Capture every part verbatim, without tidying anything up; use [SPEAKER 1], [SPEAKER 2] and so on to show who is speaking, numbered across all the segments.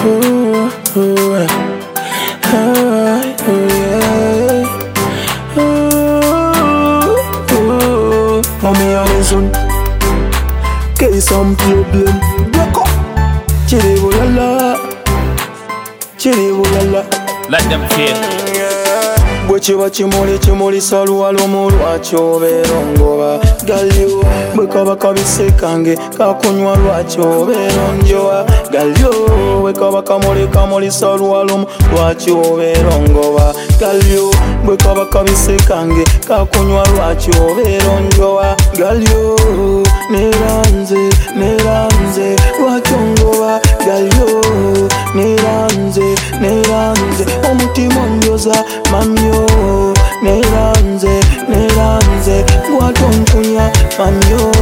[SPEAKER 1] Ooh, ooh, ah, ooh, yeah. Ooh, ooh. Mommy on his own. Get some problem. Break up. Chili wulala. Chili wulala.
[SPEAKER 2] Let them feel.
[SPEAKER 1] Bwe kiba kimuli kimulisa luwalo lwaki obeera ongoba galyo bwe kaba kabise kange kakunywa lwaki obeera onjowa galyo bwe kaba kamuli kamulisa luwalo lwaki obeera ongoba galyo bwe kaba kabise kange kakunywa lwaki obeera onjowa galyo neranze neranze lwaki ongoba galyo neranze neranze omutima onjoza mamyo neranze neranze gwatontunya mamyo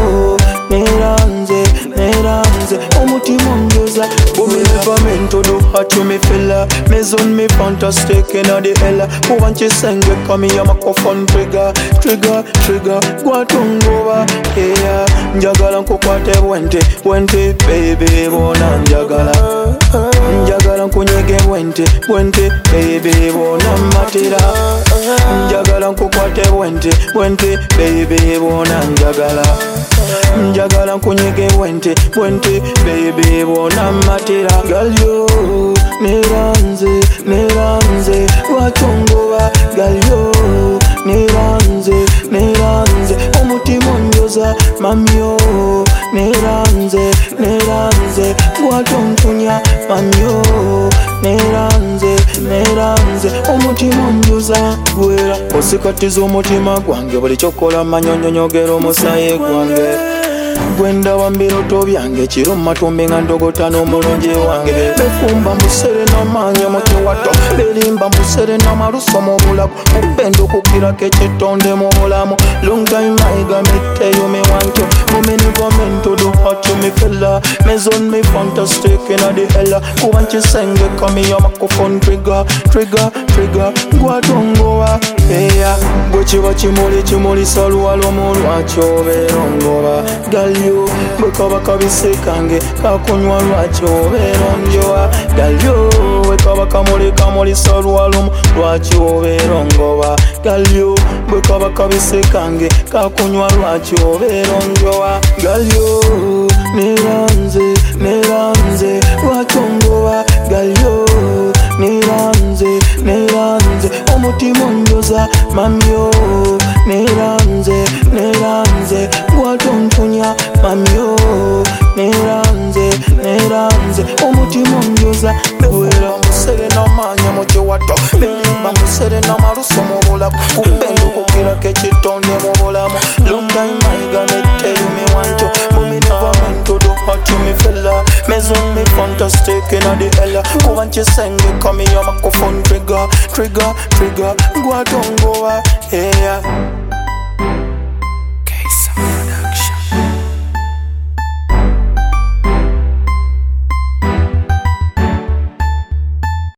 [SPEAKER 1] neranze neranze omutima onjoza bumivamento do hatu me fella maison me fantastic inna the hella kuba nkisenge kamiya microphone trigger trigger trigger gwatongoba yeah njagala nkukwate bwente bwente baby bona njagala njagala nkunyege bwente bwente baby bona matira njagala nkukwate bwente bwente baby bona njagala njagala nkunyege bwente bwente baby bona matira galyo neranze neranze lwakyongoba galyo neranze neranze omutima onjoza mamyo neranze neranze gwatontunya mamyo neranze neranze omutima onjoza gwera osikatiza omutima gwange buli kyokola manyonyonyogera omusaye gwange gwendaba mbiroto byange kiro mumatumbi nga ndogota n'omulonje wange befumba musere n'amaanyi mu kiwato berimba musere n'amaluso mu bulago mupenda okukirako ekitonde mu bulamu long time mayiga mitteyo miwantyo muminivamento do hatu mifella maison me fantastic inna the hella kuba nkisenge kamiya microphone trigger trigger trigger gwatongoba eya bwe kiba kimuli kimulisa luwalo mu lwaki obeera ongoba galyo bwe kaba kabise kange kakunywa lwaki obeera onjowa galyo bwe kaba kamuli kamulisa luwalo lwaki obeera ongoba galyo bwe kaba kabise kange kakunywa lwaki obeera onjowa galyo neranze neranze lwaki ongoba galyo neranze neranze omutima onjoza mamyo neranze neranze gwatontunya mamyo neranze neranze omutima onjoza bewera musere n'amaanyi mu kiwato berimba musere n'amaluso mu bulago kupenda okukirako ekitonde mu bulamu long time mayiga mitteyo miwantyo muminivamento do hatu mifella maison me fantastic inna the hella kuba nkisenge kamiya microphone trigger trigger trigger gwatongoba yeah